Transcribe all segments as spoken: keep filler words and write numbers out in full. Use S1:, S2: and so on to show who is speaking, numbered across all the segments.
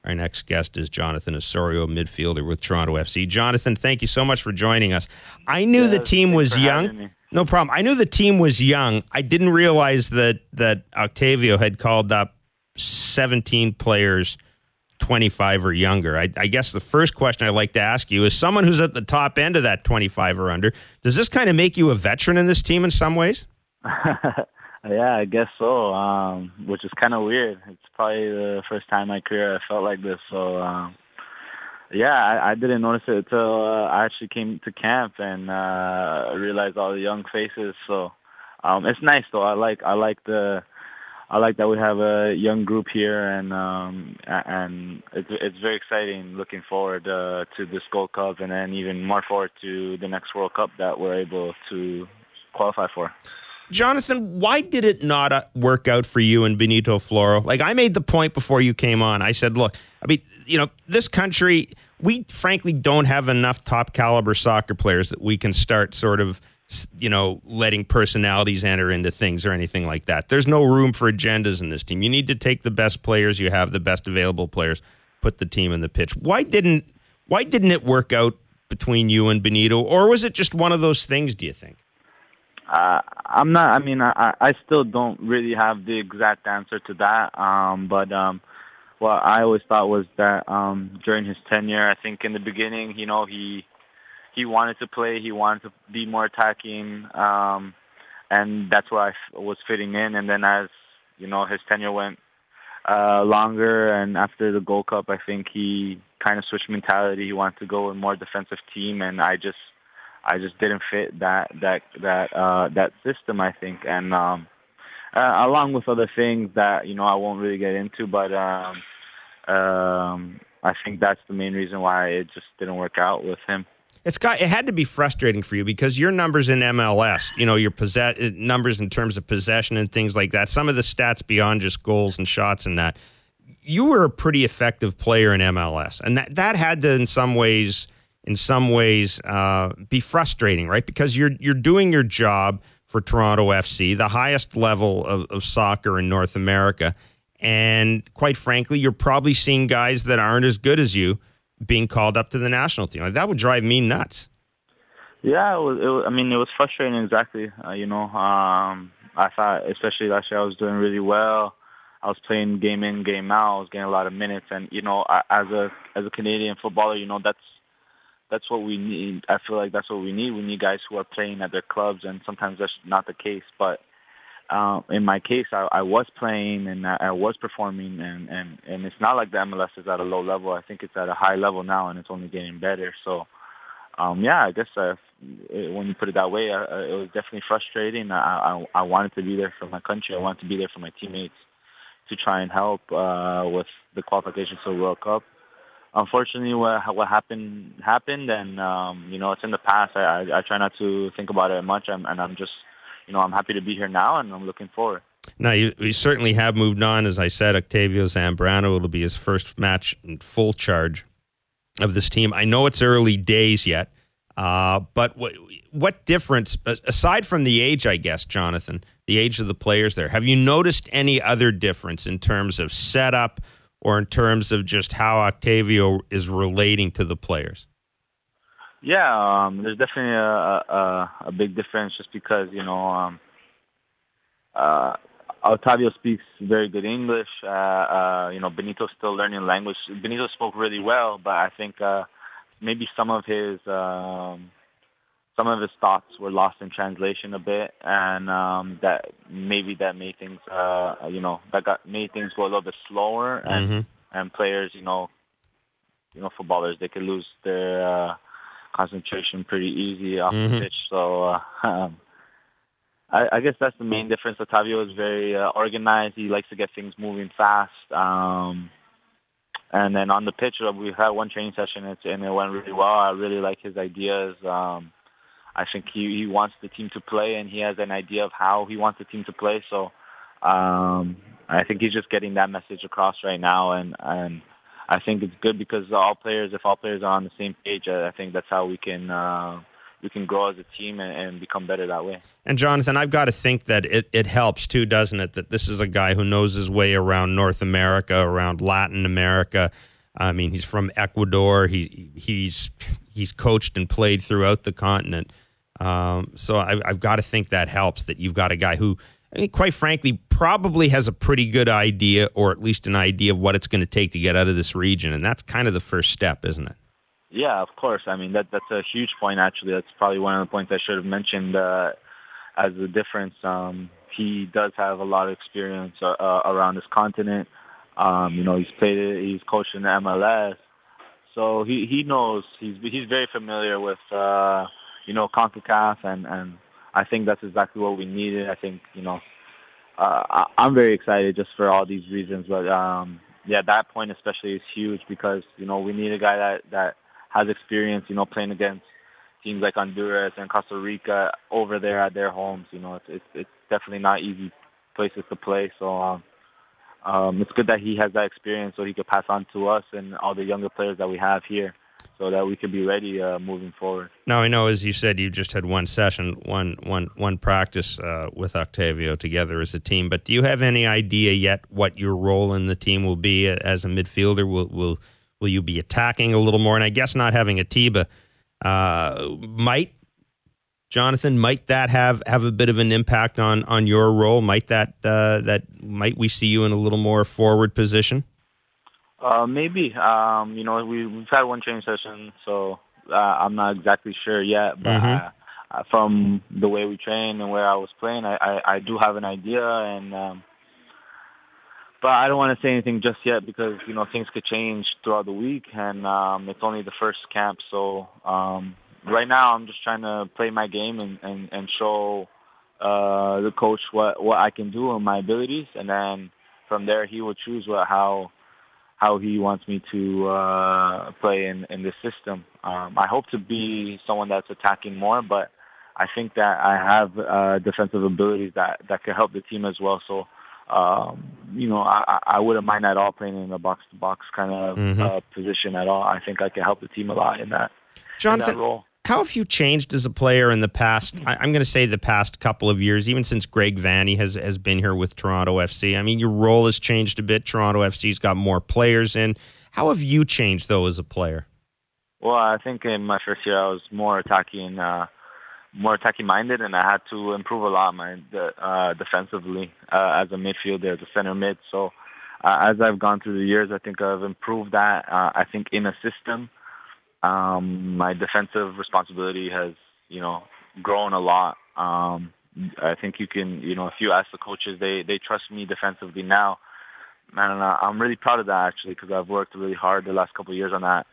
S1: Our next guest is Jonathan Osorio, midfielder with Toronto F C. Jonathan, thank you so much for joining us. I knew
S2: yes,
S1: the team was young. No problem. I knew the team was young. I didn't realize that, that Octavio had called up seventeen players twenty-five or younger. I, I guess the first question I'd like to ask you is, someone who's at the top end of that twenty-five or under, does this kind of make you a veteran in this team in some ways?
S2: Yeah, I guess so, um, which is kind of weird. It's probably the first time in my career I felt like this. So, um, yeah, I, I didn't notice it until uh, I actually came to camp and uh, realized all the young faces. So, um, it's nice though. I like I like the I like that we have a young group here, and um, and it's it's very exciting. Looking forward uh, to this Gold Cup, and then even more forward to the next World Cup that we're able to qualify for.
S1: Jonathan, why did it not uh, work out for you and Benito Floro? Like, I made the point before you came on. I said, look, I mean, you know, this country, we frankly don't have enough top caliber soccer players that we can start sort of, you know, letting personalities enter into things or anything like that. There's no room for agendas in this team. You need to take the best players you have, the best available players, put the team in the pitch. Why didn't, why didn't it work out between you and Benito? Or was it just one of those things, do you think?
S2: Uh, I'm not. I mean, I, I still don't really have the exact answer to that. Um, but um, what I always thought was that um, during his tenure, I think in the beginning, you know, he he wanted to play, he wanted to be more attacking, um, and that's where I f- was fitting in. And then as you know, his tenure went uh, longer, and after the Gold Cup, I think he kind of switched mentality. He wanted to go with a more defensive team, and I just. I just didn't fit that that that uh, that system, I think, and um, uh, along with other things that you know I won't really get into, but um, um, I think that's the main reason why it just didn't work out with him.
S1: It's got it had to be frustrating for you because your numbers in M L S, you know, your possess numbers in terms of possession and things like that. Some of the stats beyond just goals and shots and that. You were a pretty effective player in M L S, and that that had to, in some ways. in some ways uh, be frustrating, right? Because you're you're doing your job for Toronto F C, the highest level of, of soccer in North America. And quite frankly, you're probably seeing guys that aren't as good as you being called up to the national team. Like, that would drive me nuts.
S2: Yeah, it was, it was, I mean, it was frustrating, exactly. Uh, you know, um, I thought, especially last year, I was doing really well. I was playing game in, game out. I was getting a lot of minutes. And, you know, I, as a as a Canadian footballer, you know, that's That's what we need. I feel like that's what we need. We need guys who are playing at their clubs, and sometimes that's not the case. But uh, in my case, I, I was playing and I, I was performing, and, and, and it's not like the M L S is at a low level. I think it's at a high level now, and it's only getting better. So, um, yeah, I guess uh, when you put it that way, uh, it was definitely frustrating. I, I, I wanted to be there for my country. I wanted to be there for my teammates to try and help uh, with the qualifications to the World Cup. Unfortunately, what, what happened happened, and um, you know, it's in the past. I, I, I try not to think about it much, I'm, and I'm just, you know, I'm happy to be here now, and I'm looking forward.
S1: Now, you, you certainly have moved on. As I said, Octavio Zambrano, it'll be his first match in full charge of this team. I know it's early days yet, uh, but what, what difference, aside from the age, I guess, Jonathan, the age of the players there, have you noticed any other difference in terms of setup, or in terms of just how Octavio is relating to the players?
S2: Yeah, um, there's definitely a, a, a big difference just because, you know, um, uh, Octavio speaks very good English. Uh, uh, you know, Benito's still learning language. Benito spoke really well, but I think uh, maybe some of his um, some of his thoughts were lost in translation a bit, and um, that maybe that made things, uh, you know, that got made things go a little bit slower, and
S1: mm-hmm.
S2: and players, you know, you know, footballers, they could lose their uh, concentration pretty easy off
S1: mm-hmm.
S2: the pitch. So uh, um, I, I guess that's the main difference. Octavio is very uh, organized. He likes to get things moving fast. Um, and then on the pitch, we had one training session, and it went really well. I really like his ideas. Um, I think he, he wants the team to play, and he has an idea of how he wants the team to play. So um, I think he's just getting that message across right now, and, and I think it's good because all players, if all players are on the same page, I think that's how we can uh, we can grow as a team and, and become better that way.
S1: And Jonathan, I've got to think that it, it helps too, doesn't it, that this is a guy who knows his way around North America, around Latin America, I mean, he's from Ecuador. He he's he's coached and played throughout the continent. Um, so I, I've got to think that helps, that you've got a guy who, I mean, quite frankly, probably has a pretty good idea, or at least an idea of what it's going to take to get out of this region. And that's kind of the first step, isn't it?
S2: Yeah, of course. I mean, that that's a huge point, actually. That's probably one of the points I should have mentioned uh, as the difference. Um, he does have a lot of experience uh, uh, around this continent. Um, you know, he's played, he's coached in the M L S. So he, he knows, he's he's very familiar with, uh, you know, CONCACAF, and, and I think that's exactly what we needed. I think, you know, uh, I, I'm very excited just for all these reasons. But, um, yeah, that point especially is huge because, you know, we need a guy that, that has experience, you know, playing against teams like Honduras and Costa Rica over there at their homes. You know, it's it's, it's definitely not easy places to play. So um, um, it's good that he has that experience so he could pass on to us and all the younger players that we have here so that we can be ready uh, moving forward.
S1: Now, I know, as you said, you just had one session, one, one, one practice uh, with Octavio together as a team, but do you have any idea yet what your role in the team will be as a midfielder? Will will Will you be attacking a little more? And I guess not having Atiba uh, might, Jonathan, might that have, have a bit of an impact on, on your role? Might that uh, that might we see you in a little more forward position?
S2: Uh, maybe. Um, you know, we, we've had one training session, so uh, I'm not exactly sure yet. But
S1: Mm-hmm.
S2: uh, from the way we train and where I was playing, I, I, I do have an idea, and. Um, But I don't want to say anything just yet because, you know, things could change throughout the week, and um, it's only the first camp. So um, right now I'm just trying to play my game and, and, and show uh, the coach what, what I can do and my abilities. And then from there he will choose what, how how he wants me to uh, play in, in this system. Um, I hope to be someone that's attacking more, but I think that I have uh, defensive abilities that, that can help the team as well. So Um, you know, I, I wouldn't mind at all playing in a box-to-box kind of
S1: Mm-hmm.
S2: uh, position at all. I think I can help the team a lot in that,
S1: Jonathan,
S2: in that role.
S1: how have you changed as a player in the past? I, I'm going to say the past couple of years, even since Greg Vanney has, has been here with Toronto F C. I mean, your role has changed a bit. Toronto F C's got more players in. How have you changed, though, as a player?
S2: Well, I think in my first year I was more attacking uh, more attacking minded, and I had to improve a lot my uh, defensively uh, as a midfielder, as a center mid. So uh, as I've gone through the years, I think I've improved that. Uh, I think in a system, um, my defensive responsibility has, you know, grown a lot. Um, I think you can, you know, if you ask the coaches, they they trust me defensively now, and uh, I'm really proud of that actually because I've worked really hard the last couple of years on that.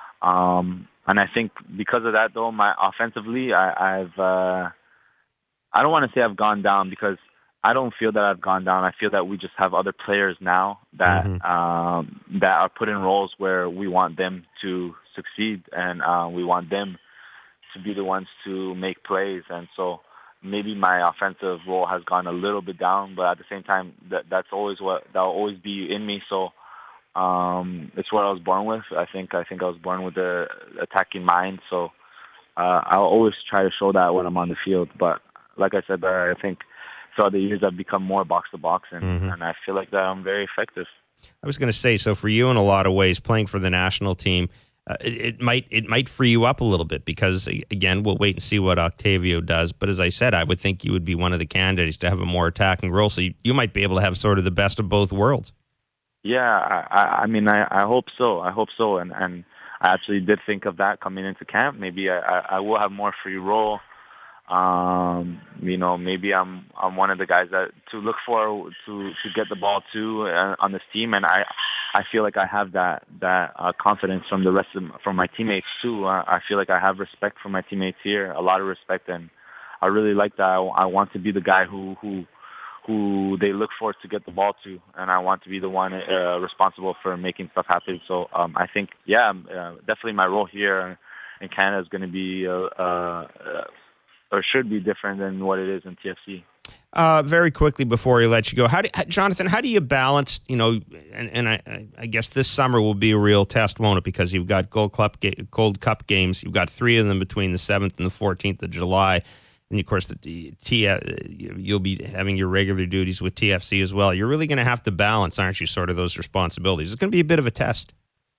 S2: Um, and I think because of that, though, my offensively, I, I've, uh, I don't want to say I've gone down because I don't feel that I've gone down. I feel that we just have other players now that,
S1: Mm-hmm.
S2: um, that are put in roles where we want them to succeed, and, uh, we want them to be the ones to make plays. And so maybe my offensive role has gone a little bit down, but at the same time, that, that's always what, that'll always be in me. So, Um, it's what I was born with. I think I think I was born with the attacking mind. So uh, I'll always try to show that when I'm on the field. But like I said, uh, I think throughout the years I've become more box to box, and
S1: Mm-hmm.
S2: and I feel like that I'm very effective.
S1: I was going to say, so for you, in a lot of ways, playing for the national team, uh, it, it might it might free you up a little bit because, again, we'll wait and see what Octavio does. But as I said, I would think you would be one of the candidates to have a more attacking role. So you, you might be able to have sort of the best of both worlds.
S2: Yeah, I, I mean, I, I hope so. I hope so, and and I actually did think of that coming into camp. Maybe I, I, I will have more free role. Um, you know, maybe I'm I'm one of the guys that to look for to to get the ball to uh, on this team, and I I feel like I have that that uh, confidence from the rest of from my teammates too. Uh, I feel like I have respect for my teammates here, a lot of respect, and I really like that. I, I want to be the guy who who. who they look for to get the ball to, and I want to be the one uh, responsible for making stuff happen. So um, I think, yeah, uh, definitely my role here in Canada is going to be, uh, uh, or should be different than what it is in T F C.
S1: Uh, very quickly before we let you go, how do, Jonathan, how do you balance, you know, and, and I, I guess this summer will be a real test, won't it? Because you've got Gold Cup, Gold Cup games, you've got three of them between the seventh and the fourteenth of July. And, of course, the T, you'll be having your regular duties with T F C as well. You're really going to have to balance, aren't you, sort of those responsibilities. It's going to be a bit of a test.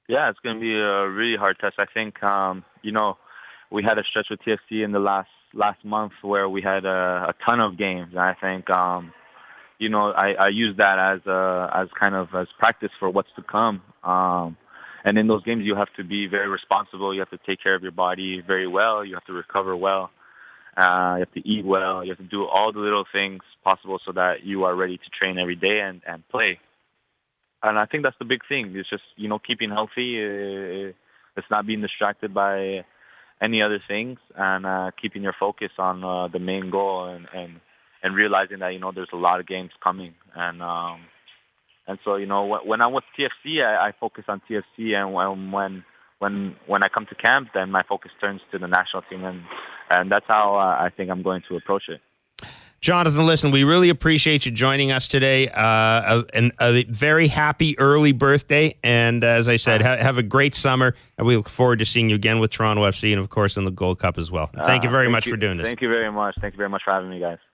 S2: Yeah, it's going to be a really hard test. I think, um, you know, we had a stretch with T F C in the last last month where we had a, a ton of games. And I think, um, you know, I, I use that as a, as kind of as practice for what's to come. Um, and in those games, you have to be very responsible. You have to take care of your body very well. You have to recover well. Uh, you have to eat well. You have to do all the little things possible so that you are ready to train every day and, and play. And I think that's the big thing. It's just, you know, keeping healthy. Uh, it's not being distracted by any other things, and uh, keeping your focus on uh, the main goal, and, and and realizing that, you know, there's a lot of games coming. And um, and so, you know, when I'm with T F C, I, I focus on T F C, and when when when when I come to camp, then my focus turns to the national team, and and that's how uh, I think I'm going to approach it.
S1: Jonathan, listen, we really appreciate you joining us today. Uh, a, a very happy early birthday. And uh, as I said, ha- have a great summer. And we look forward to seeing you again with Toronto F C and, of course, in the Gold Cup as well. Thank you very uh, thank much
S2: you,
S1: for doing this.
S2: Thank you very much. Thank you very much for having me, guys.